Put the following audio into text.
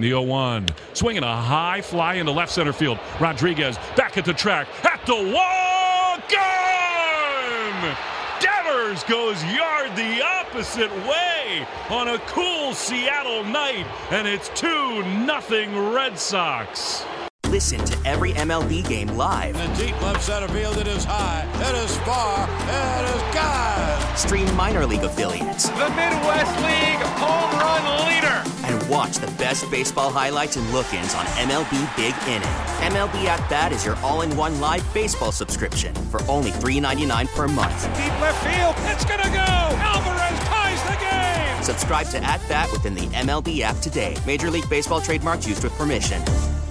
the 0-1. Swinging a high fly into left center field. Rodriguez back at the track. At the wall. Gone! Devers goes yard the opposite way on a cool Seattle night. And it's 2-0 Red Sox. Listen to every MLB game live. In the deep left center field, it is high, it is far, it is gone. Stream minor league affiliates. The Midwest League home run leader. And watch the best baseball highlights and look-ins on MLB Big Inning. MLB At Bat is your all-in-one live baseball subscription for only $3.99 per month. Deep left field, it's gonna go. Alvarez ties the game. Subscribe to At Bat within the MLB app today. Major League Baseball trademarks used with permission.